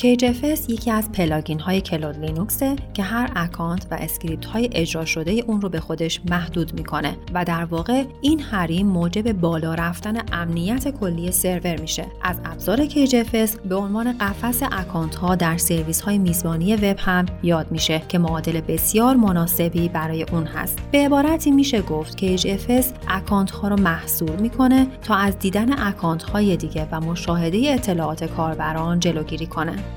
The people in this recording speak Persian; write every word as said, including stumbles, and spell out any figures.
کیج اف اس یکی از پلاگین های کلود لینوکسه که هر اکانت و اسکریپت های اجرا شده اون رو به خودش محدود میکنه و در واقع این حریم موجب بالا رفتن امنیت کلی سرور میشه. از ابزار کیج اف اس به عنوان قفس اکانت ها در سرویس های میزبانی وب هم یاد میشه که معادل بسیار مناسبی برای اون هست. به عبارتی میشه گفت کیج اف اس اکانت ها رو محصور میکنه تا از دیدن اکانت های دیگه و مشاهده اطلاعات کاربران جلوگیری کنه.